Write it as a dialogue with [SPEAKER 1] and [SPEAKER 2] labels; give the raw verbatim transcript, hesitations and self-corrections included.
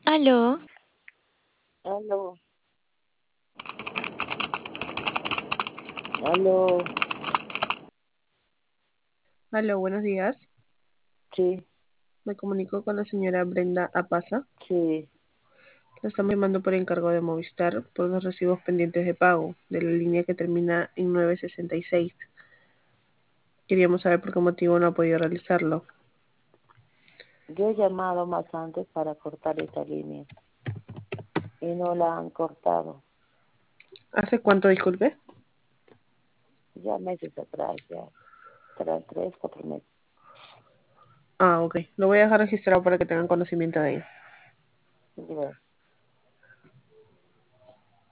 [SPEAKER 1] Aló,
[SPEAKER 2] Aló, aló,
[SPEAKER 3] Aló, buenos días.
[SPEAKER 2] sí,
[SPEAKER 3] Me comunico con la señora Brenda Apaza.
[SPEAKER 2] sí.
[SPEAKER 3] La estamos llamando por encargo de Movistar por los recibos pendientes de pago de la línea que termina en nueve sesenta y seis. Queríamos saber por qué motivo no ha podido realizarlo.
[SPEAKER 2] Yo he llamado más antes para cortar esa línea y no la han cortado.
[SPEAKER 3] ¿Hace cuánto, disculpe?
[SPEAKER 2] Ya meses atrás, ya. Tres, tres, cuatro meses.
[SPEAKER 3] Ah, ok. Lo voy a dejar registrado para que tengan conocimiento de ello.
[SPEAKER 2] Gracias.